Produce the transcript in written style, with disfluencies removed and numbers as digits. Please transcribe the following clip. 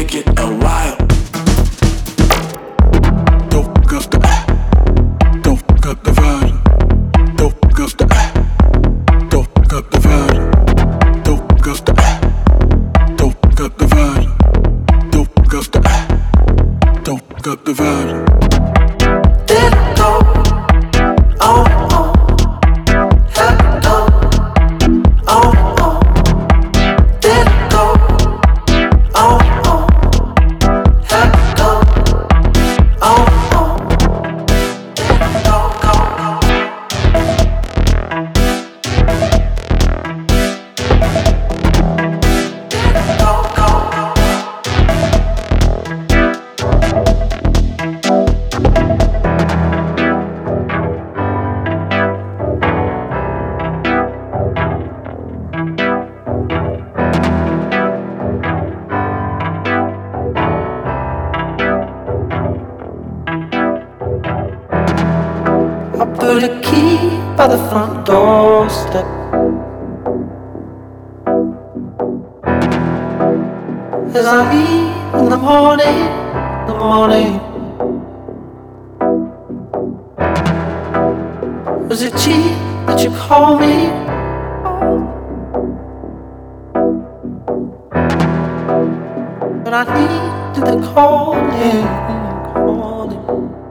make it a while. Don't got the don't got the vibe. Don't got the don't got the vibe. Don't got the don't got the vibe. Don't got the don't got the vibe. Let it go. Oh, oh. Let it go. Oh, oh. Let it go. Oh, oh. Let it go. Oh, oh. Let it go, go, go. Let it go, go, go. I put a key by the front doorstep. As I leave in the morning, the morning. Was it cheap that you called me? But I needed the calling, calling.